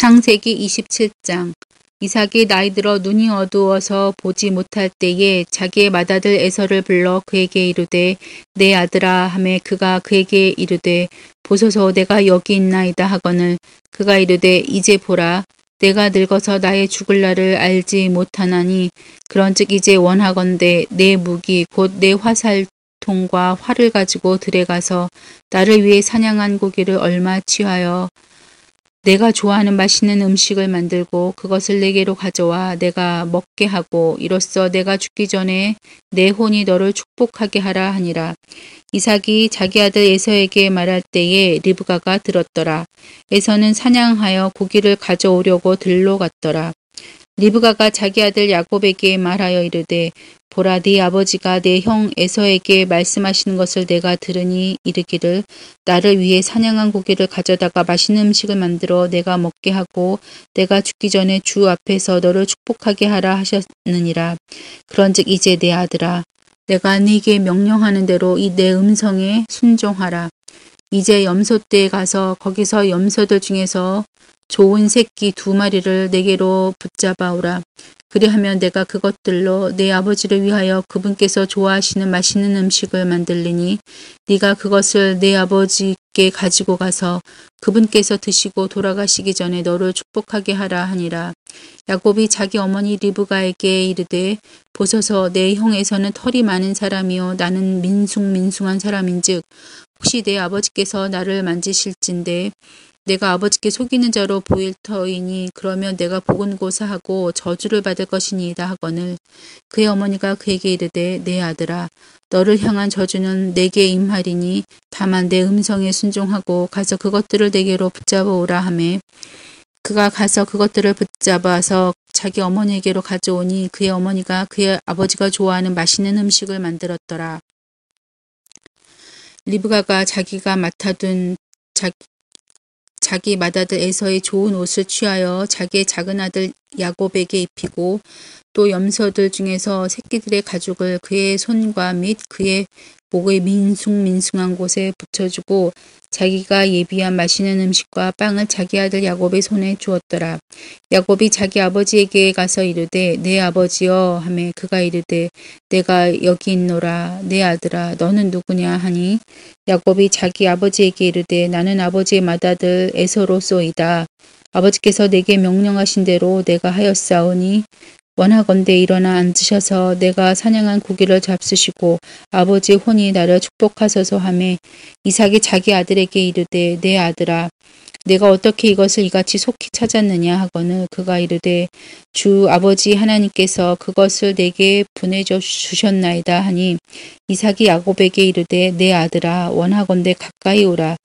창세기 27장. 이삭이 나이 들어 눈이 어두워서 보지 못할 때에 자기의 맏아들 에서를 불러 그에게 이르되 내 아들아 하매 그가 그에게 이르되 보소서 내가 여기 있나이다 하거늘 그가 이르되 이제 보라 내가 늙어서 나의 죽을 날을 알지 못하나니 그런즉 이제 원하건대 내 무기 곧 내 화살통과 활을 가지고 들에 가서 나를 위해 사냥한 고기를 얼마 취하여 내가 좋아하는 맛있는 음식을 만들고 그것을 내게로 가져와 내가 먹게 하고 이로써 내가 죽기 전에 내 혼이 너를 축복하게 하라 하니라. 이삭이 자기 아들 에서에게 말할 때에 리브가가 들었더라. 에서는 사냥하여 고기를 가져오려고 들로 갔더라. 리브가가 자기 아들 야곱에게 말하여 이르되 보라 네 아버지가 내 형 에서에게 말씀하시는 것을 내가 들으니 이르기를 나를 위해 사냥한 고기를 가져다가 맛있는 음식을 만들어 내가 먹게 하고 내가 죽기 전에 주 앞에서 너를 축복하게 하라 하셨느니라. 그런즉 이제 내 아들아 내가 네게 명령하는 대로 이 내 음성에 순종하라. 이제 염소떼에 가서 거기서 염소들 중에서 좋은 새끼 2마리를 내게로 붙잡아오라. 그리하면 내가 그것들로 내 아버지를 위하여 그분께서 좋아하시는 맛있는 음식을 만들리니 네가 그것을 내 아버지께 가지고 가서 그분께서 드시고 돌아가시기 전에 너를 축복하게 하라 하니라. 야곱이 자기 어머니 리브가에게 이르되 보소서 내 형에서는 털이 많은 사람이요 나는 민숭민숭한 사람인즉 혹시 내 아버지께서 나를 만지실진데 내가 아버지께 속이는 자로 보일 터이니 그러면 내가 보곤고사하고 저주를 받을 것이니이다 하거늘 그의 어머니가 그에게 이르되 내 아들아 너를 향한 저주는 내게 임하리니 다만 내 음성에 순종하고 가서 그것들을 내게로 붙잡아오라 하매 그가 가서 그것들을 붙잡아서 자기 어머니에게로 가져오니 그의 어머니가 그의 아버지가 좋아하는 맛있는 음식을 만들었더라. 리브가가 자기가 맡아둔 자기 맏아들 에서의 좋은 옷을 취하여 자기의 작은 아들 야곱에게 입히고 또 염소들 중에서 새끼들의 가죽을 그의 손과 및 그의 목의 민숭민숭한 곳에 붙여주고 자기가 예비한 맛있는 음식과 빵을 자기 아들 야곱의 손에 주었더라. 야곱이 자기 아버지에게 가서 이르되 내 아버지여 하매 그가 이르되 내가 여기 있노라. 내 아들아 너는 누구냐 하니 야곱이 자기 아버지에게 이르되 나는 아버지의 맏아들 에서로소이다. 아버지께서 내게 명령하신 대로 내가 하였사오니 원하건대 일어나 앉으셔서 내가 사냥한 고기를 잡수시고 아버지의 혼이 나를 축복하소서 하매 이삭이 자기 아들에게 이르되 내 아들아 내가 어떻게 이것을 이같이 속히 찾았느냐 하거늘 그가 이르되 주 아버지 하나님께서 그것을 내게 보내줘 주셨나이다 하니 이삭이 야곱에게 이르되 내 아들아 원하건대 가까이 오라.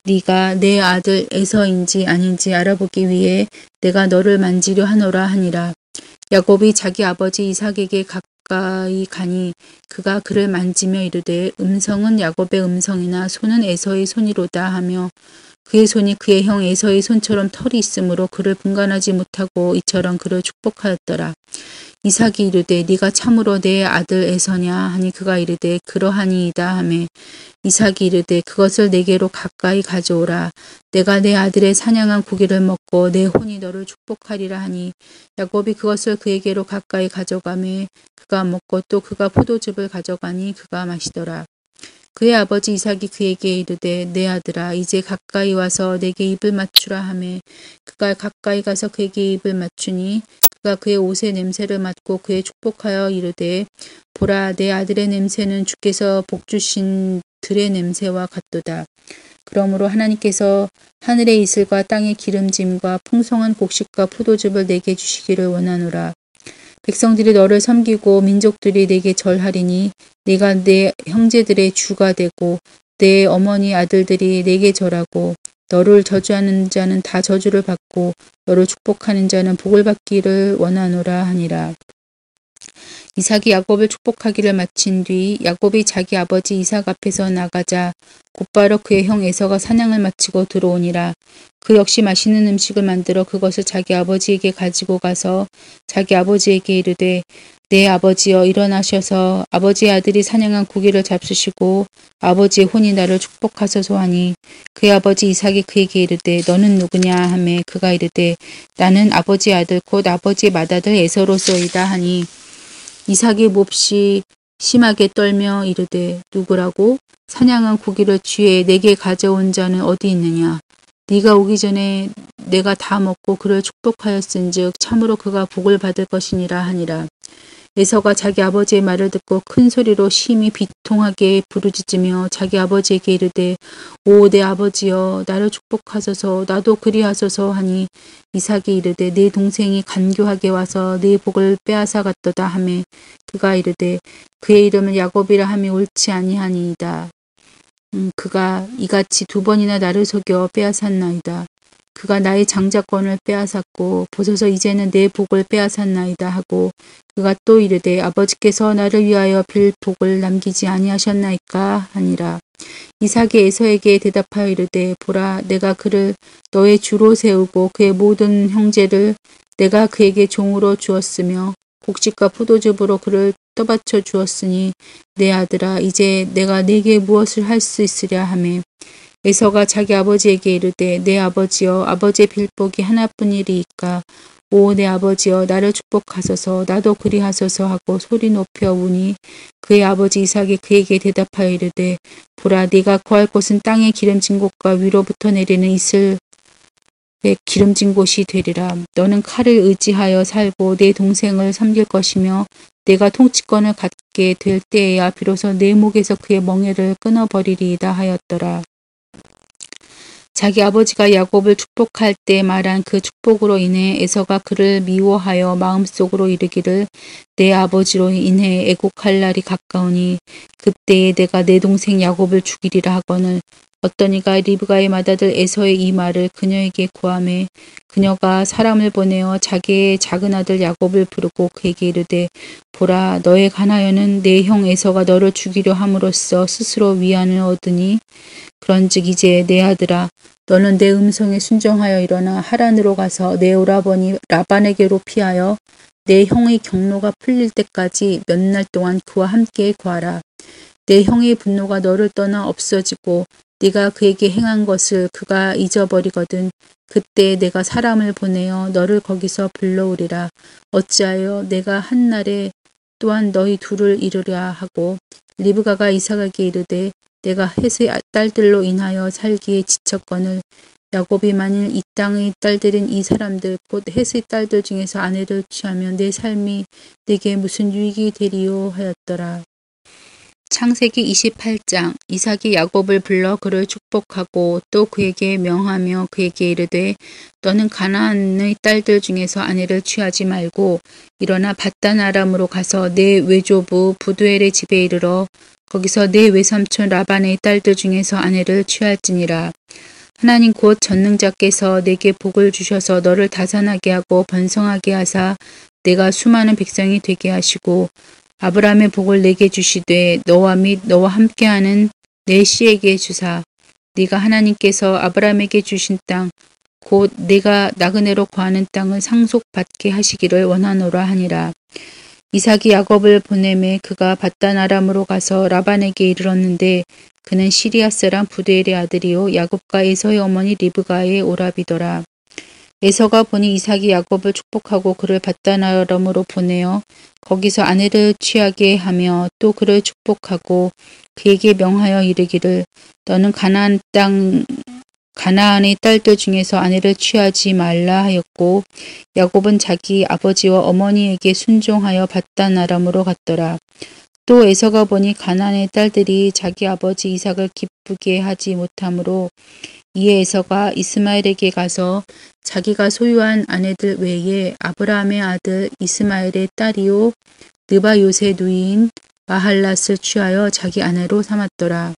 네가 내 아들 에서인지 아닌지 알아보기 위해 내가 너를 만지려 하노라 하니라. 야곱이 자기 아버지 이삭에게 가까이 가니 그가 그를 만지며 이르되 음성은 야곱의 음성이나 손은 에서의 손이로다 하며 그의 손이 그의 형 에서의 손처럼 털이 있으므로 그를 분간하지 못하고 이처럼 그를 축복하였더라. 이삭이 이르되 네가 참으로 내 아들 에서냐 하니 그가 이르되 그러하니이다 하매 이삭이 이르되 그것을 내게로 가까이 가져오라. 내가 내 아들의 사냥한 고기를 먹고 내 혼이 너를 축복하리라 하니 야곱이 그것을 그에게로 가까이 가져가매 그가 먹고 또 그가 포도즙을 가져가니 그가 마시더라. 그의 아버지 이삭이 그에게 이르되 내 아들아 이제 가까이 와서 내게 입을 맞추라 하매 그가 가까이 가서 그에게 입을 맞추니 그가 그의 옷의 냄새를 맡고 그의 축복하여 이르되 보라 내 아들의 냄새는 주께서 복주신 들의 냄새와 같도다. 그러므로 하나님께서 하늘의 이슬과 땅의 기름짐과 풍성한 곡식과 포도즙을 내게 주시기를 원하노라. 백성들이 너를 섬기고 민족들이 내게 절하리니 네가 내 형제들의 주가 되고 내 어머니 아들들이 내게 절하고 너를 저주하는 자는 다 저주를 받고 너를 축복하는 자는 복을 받기를 원하노라 하니라. 이삭이 야곱을 축복하기를 마친 뒤 야곱이 자기 아버지 이삭 앞에서 나가자 곧바로 그의 형 에서가 사냥을 마치고 들어오니라. 그 역시 맛있는 음식을 만들어 그것을 자기 아버지에게 가지고 가서 자기 아버지에게 이르되 내 아버지여 일어나셔서 아버지의 아들이 사냥한 고기를 잡수시고 아버지의 혼이 나를 축복하소서 하니 그의 아버지 이삭이 그에게 이르되 너는 누구냐 하매 그가 이르되 나는 아버지의 아들 곧 아버지의 맏아들 에서로소이다 하니 이삭이 몹시 심하게 떨며 이르되 누구라고? 사냥한 고기를 취해 내게 가져온 자는 어디 있느냐? 네가 오기 전에 내가 다 먹고 그를 축복하였은즉 참으로 그가 복을 받을 것이니라 하니라. 에서가 자기 아버지의 말을 듣고 큰 소리로 심히 비통하게 부르짖으며 자기 아버지에게 이르되 오 내 아버지여 나를 축복하소서 나도 그리하소서 하니 이삭이 이르되 내 동생이 간교하게 와서 네 복을 빼앗아 갔도다 하매 그가 이르되 그의 이름을 야곱이라 함이 옳지 아니하니이다. 그가 이같이 두 번이나 나를 속여 빼앗았나이다. 그가 나의 장자권을 빼앗았고 보소서 이제는 내 복을 빼앗았나이다 하고 그가 또 이르되 아버지께서 나를 위하여 빌 복을 남기지 아니하셨나이까 하니라. 이삭이 에서에게 대답하여 이르되 보라 내가 그를 너의 주로 세우고 그의 모든 형제를 내가 그에게 종으로 주었으며 곡식과 포도즙으로 그를 떠받쳐 주었으니 내 아들아 이제 내가 네게 무엇을 할 수 있으랴 하매 에서가 자기 아버지에게 이르되 내 아버지여 아버지의 빌복이 하나뿐이리이까 오 내 아버지여 나를 축복하소서 나도 그리하소서 하고 소리 높여 우니 그의 아버지 이삭이 그에게 대답하여 이르되 보라 네가 거할 곳은 땅의 기름진 곳과 위로부터 내리는 이슬의 기름진 곳이 되리라. 너는 칼을 의지하여 살고 내 동생을 섬길 것이며 내가 통치권을 갖게 될 때에야 비로소 내 목에서 그의 멍에를 끊어버리리이다 하였더라. 자기 아버지가 야곱을 축복할 때 말한 그 축복으로 인해 에서가 그를 미워하여 마음속으로 이르기를 내 아버지로 인해 애곡할 날이 가까우니 그때에 내가 내 동생 야곱을 죽이리라 하거늘 어떤 이가 리브가의 맏아들 에서의 이 말을 그녀에게 고하매 그녀가 사람을 보내어 자기의 작은 아들 야곱을 부르고 그에게 이르되 보라 너의 가나여는 내 형 에서가 너를 죽이려 함으로써 스스로 위안을 얻으니 그런즉 이제 내 아들아 너는 내 음성에 순종하여 일어나 하란으로 가서 내 오라버니 라반에게로 피하여 내 형의 경로가 풀릴 때까지 몇 날 동안 그와 함께 거하라. 내 형의 분노가 너를 떠나 없어지고 네가 그에게 행한 것을 그가 잊어버리거든 그때 내가 사람을 보내어 너를 거기서 불러오리라. 어찌하여 내가 한 날에 또한 너희 둘을 이루랴 하고 리브가가 이삭에게 이르되 내가 헷의 딸들로 인하여 살기에 지쳤거늘 야곱이 만일 이 땅의 딸들인 이 사람들 곧 헷의 딸들 중에서 아내를 취하면 내 삶이 내게 무슨 유익이 되리요 하였더라. 창세기 28장 이삭이 야곱을 불러 그를 축복하고 또 그에게 명하며 그에게 이르되 너는 가나안의 딸들 중에서 아내를 취하지 말고 일어나 밧단 아람으로 가서 내 외조부 부두엘의 집에 이르러 거기서 내 외삼촌 라반의 딸들 중에서 아내를 취할지니라. 하나님 곧 전능자께서 내게 복을 주셔서 너를 다산하게 하고 번성하게 하사 내가 수많은 백성이 되게 하시고 아브라함의 복을 내게 주시되 너와 및 너와 함께하는 내 씨에게 주사 네가 하나님께서 아브라함에게 주신 땅 곧 내가 나그네로 거하는 땅을 상속받게 하시기를 원하노라 하니라. 이삭이 야곱을 보내매 그가 밧단 아람으로 가서 라반에게 이르렀는데 그는 시리아 사람 부두엘의 아들이요 야곱과 에서의 어머니 리브가의 오라비더라. 에서가 보니 이삭이 야곱을 축복하고 그를 밧단 아람으로 보내어 거기서 아내를 취하게 하며 또 그를 축복하고 그에게 명하여 이르기를 너는 가나안의 딸들 중에서 아내를 취하지 말라 하였고 야곱은 자기 아버지와 어머니에게 순종하여 밧단 아람으로 갔더라. 또 에서가 보니 가나안의 딸들이 자기 아버지 이삭을 기쁘게 하지 못하므로 이에 에서가 이스마엘에게 가서 자기가 소유한 아내들 외에 아브라함의 아들 이스마엘의 딸이요 느바요새 누이인 마할랏을 취하여 자기 아내로 삼았더라.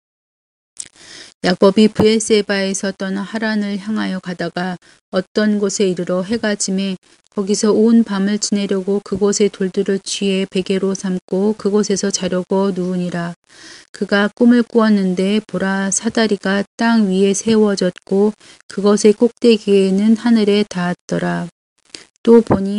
야곱이 브엘세바에서 떠나 하란을 향하여 가다가 어떤 곳에 이르러 해가 지매 거기서 온 밤을 지내려고 그곳의 돌들을 취해 베개로 삼고 그곳에서 자려고 누우니라. 그가 꿈을 꾸었는데 보라 사다리가 땅 위에 세워졌고 그것의 꼭대기에는 하늘에 닿았더라. 또 보니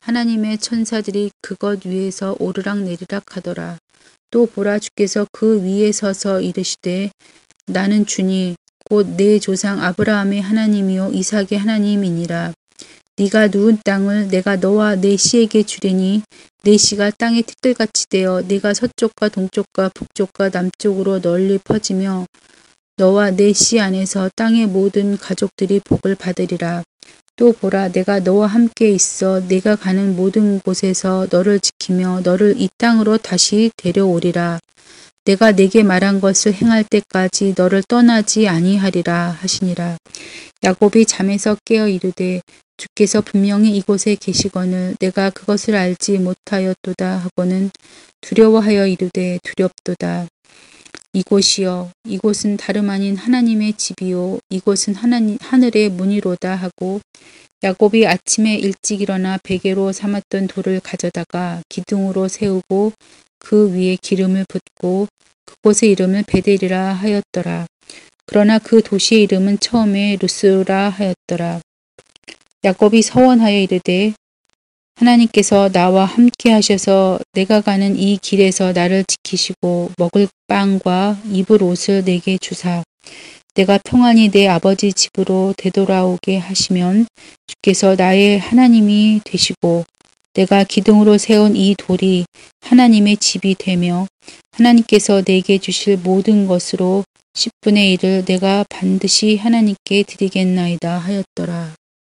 하나님의 천사들이 그것 위에서 오르락내리락 하더라. 또 보라, 주께서 그 위에 서서 이르시되 나는 주니 곧 내 조상 아브라함의 하나님이요 이삭의 하나님이니라. 네가 누운 땅을 내가 너와 내 씨에게 주리니 내 씨가 땅의 티끌같이 되어 네가 서쪽과 동쪽과 북쪽과 남쪽으로 널리 퍼지며 너와 내 씨 안에서 땅의 모든 가족들이 복을 받으리라. 또 보라, 내가 너와 함께 있어 네가 가는 모든 곳에서 너를 지키며 너를 이 땅으로 다시 데려오리라. 내가 네게 말한 것을 행할 때까지 너를 떠나지 아니하리라 하시니라. 야곱이 잠에서 깨어 이르되 주께서 분명히 이곳에 계시거늘 내가 그것을 알지 못하였도다 하고는 두려워하여 이르되 두렵도다. 이곳이여, 이곳은 다름 아닌 하나님의 집이요 이곳은 하늘의 문이로다 하고 야곱이 아침에 일찍 일어나 베개로 삼았던 돌을 가져다가 기둥으로 세우고 그 위에 기름을 붓고 그곳의 이름을 베델이라 하였더라. 그러나 그 도시의 이름은 처음에 루스라 하였더라. 야곱이 서원하여 이르되 하나님께서 나와 함께 하셔서 내가 가는 이 길에서 나를 지키시고 먹을 빵과 입을 옷을 내게 주사 내가 평안히 내 아버지 집으로 되돌아오게 하시면 주께서 나의 하나님이 되시고 내가 기둥으로 세운 이 돌이 하나님의 집이 되며 하나님께서 내게 주실 모든 것으로 10분의 1을 내가 반드시 하나님께 드리겠나이다 하였더라.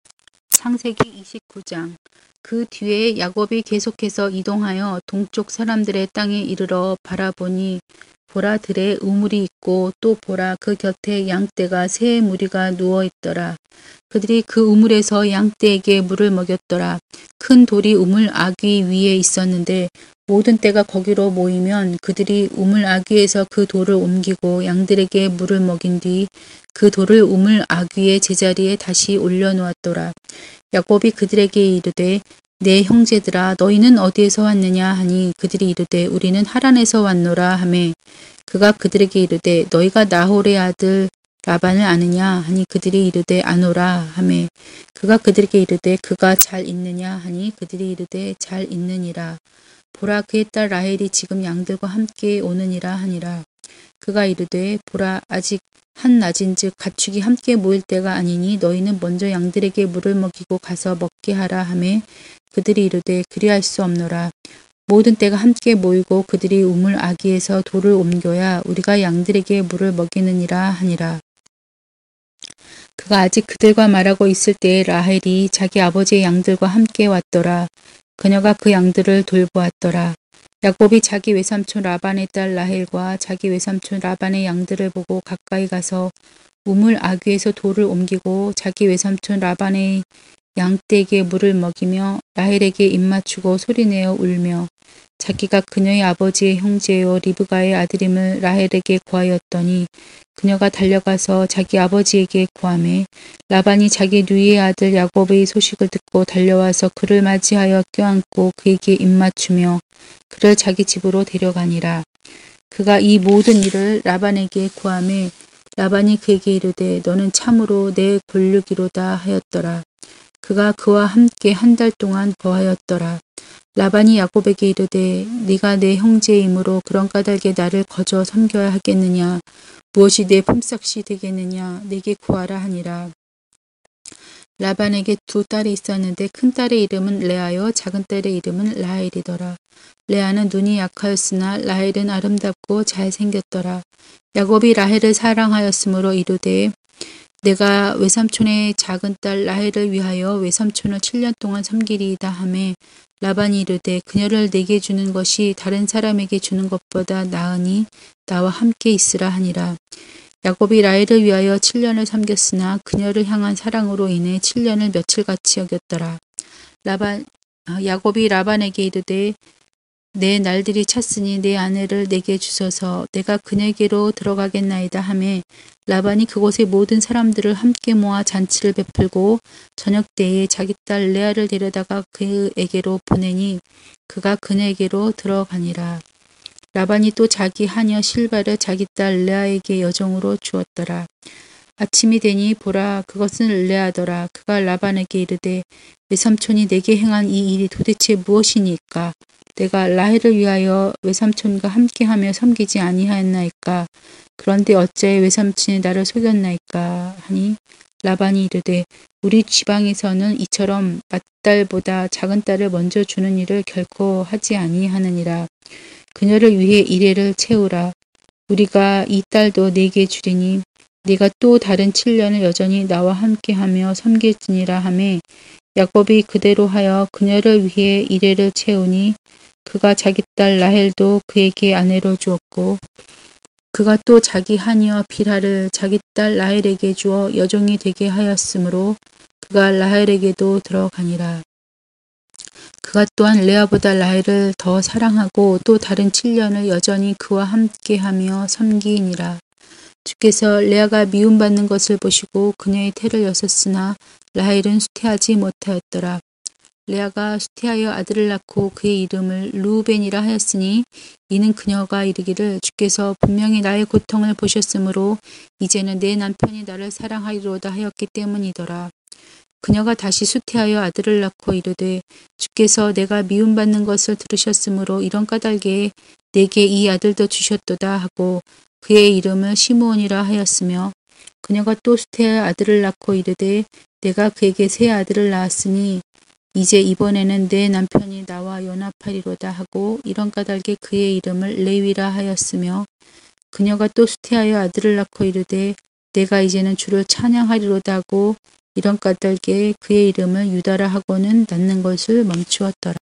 창세기 29장. 그 뒤에 야곱이 계속해서 이동하여 동쪽 사람들의 땅에 이르러 바라보니 보라, 들에 우물이 있고 또 보라, 그 곁에 양떼가 세 무리가 누워 있더라. 그들이 그 우물에서 양떼에게 물을 먹였더라. 큰 돌이 우물 아귀 위에 있었는데 모든 떼가 거기로 모이면 그들이 우물 아귀에서 그 돌을 옮기고 양들에게 물을 먹인 뒤 그 돌을 우물 아귀의 제자리에 다시 올려놓았더라. 야곱이 그들에게 이르되 내 형제들아 너희는 어디에서 왔느냐 하니 그들이 이르되 우리는 하란에서 왔노라 하매 그가 그들에게 이르되 너희가 나홀의 아들 라반을 아느냐 하니 그들이 이르되 아노라 하매 그가 그들에게 이르되 그가 잘 있느냐 하니 그들이 이르되 잘 있느니라. 보라, 그의 딸 라헬이 지금 양들과 함께 오느니라 하니라. 그가 이르되 보라, 아직 한낮인즉 가축이 함께 모일 때가 아니니 너희는 먼저 양들에게 물을 먹이고 가서 먹게 하라 하매 그들이 이르되 그리할 수 없노라. 모든 떼가 함께 모이고 그들이 우물 아귀에서 돌을 옮겨야 우리가 양들에게 물을 먹이느니라 하니라. 그가 아직 그들과 말하고 있을 때에 라헬이 자기 아버지의 양들과 함께 왔더라. 그녀가 그 양들을 돌보았더라. 야곱이 자기 외삼촌 라반의 딸 라헬과 자기 외삼촌 라반의 양들을 보고 가까이 가서 우물 아귀에서 돌을 옮기고 자기 외삼촌 라반의 양떼에게 물을 먹이며 라헬에게 입맞추고 소리내어 울며 자기가 그녀의 아버지의 형제요 리브가의 아들임을 라헬에게 고하였더니 그녀가 달려가서 자기 아버지에게 고하매 라반이 자기 누이의 아들 야곱의 소식을 듣고 달려와서 그를 맞이하여 껴안고 그에게 입맞추며 그를 자기 집으로 데려가니라. 그가 이 모든 일을 라반에게 고하매 라반이 그에게 이르되 너는 참으로 내 권류기로다 하였더라. 그가 그와 함께 한 달 동안 거하였더라. 라반이 야곱에게 이르되 네가 내 형제이므로 그런 까닭에 나를 거저 섬겨야 하겠느냐. 무엇이 내 품삯이 되겠느냐. 내게 구하라 하니라. 라반에게 두 딸이 있었는데 큰 딸의 이름은 레아요 작은 딸의 이름은 라헬이더라. 레아는 눈이 약하였으나 라헬은 아름답고 잘생겼더라. 야곱이 라헬을 사랑하였으므로 이르되 내가 외삼촌의 작은 딸 라헬을 위하여 외삼촌을 7년 동안 섬기리이다 하매 라반이 이르되 그녀를 내게 주는 것이 다른 사람에게 주는 것보다 나으니 나와 함께 있으라 하니라. 야곱이 라헬을 위하여 7년을 섬겼으나 그녀를 향한 사랑으로 인해 7년을 며칠같이 여겼더라. 야곱이 라반에게 이르되 내 날들이 찼으니 내 아내를 내게 주소서 내가 그녀에게로 들어가겠나이다 하매 라반이 그곳의 모든 사람들을 함께 모아 잔치를 베풀고 저녁 때에 자기 딸 레아를 데려다가 그에게로 보내니 그가 그녀에게로 들어가니라. 라반이 또 자기 하녀 실바를 자기 딸 레아에게 여종으로 주었더라. 아침이 되니 보라 그것은 레아더라. 그가 라반에게 이르되 외삼촌이 내게 행한 이 일이 도대체 무엇이니까? 내가 라헬을 위하여 외삼촌과 함께하며 섬기지 아니하였나이까? 그런데 어찌하여 외삼촌이 나를 속였나이까? 하니 라반이 이르되 우리 지방에서는 이처럼 맏딸보다 작은 딸을 먼저 주는 일을 결코 하지 아니하느니라. 그녀를 위해 이레를 채우라. 우리가 이 딸도 네게 주리니 네가 또 다른 7년을 여전히 나와 함께하며 섬길지니라 하매 야곱이 그대로 하여 그녀를 위해 이레를 채우니 그가 자기 딸 라헬도 그에게 아내로 주었고 그가 또 자기 하니와 빌하를 자기 딸 라헬에게 주어 여종이 되게 하였으므로 그가 라헬에게도 들어가니라. 그가 또한 레아보다 라헬을 더 사랑하고 또 다른 7년을 여전히 그와 함께하며 섬기니라. 주께서 레아가 미움받는 것을 보시고 그녀의 태를 여셨으나 라헬은 수태하지 못하였더라. 레아가 수태하여 아들을 낳고 그의 이름을 르우벤이라 하였으니 이는 그녀가 이르기를 주께서 분명히 나의 고통을 보셨으므로 이제는 내 남편이 나를 사랑하리로다 하였기 때문이더라. 그녀가 다시 수태하여 아들을 낳고 이르되 주께서 내가 미움받는 것을 들으셨으므로 이런 까닭에 내게 이 아들도 주셨도다 하고 그의 이름을 시므온이라 하였으며 그녀가 또 수태하여 아들을 낳고 이르되 내가 그에게 새 아들을 낳았으니 이제 이번에는 내 남편이 나와 연합하리로다 하고 이런 까닭에 그의 이름을 레위라 하였으며 그녀가 또 수태하여 아들을 낳고 이르되 내가 이제는 주를 찬양하리로다 하고 이런 까닭에 그의 이름을 유다라 하고는 낳는 것을 멈추었더라.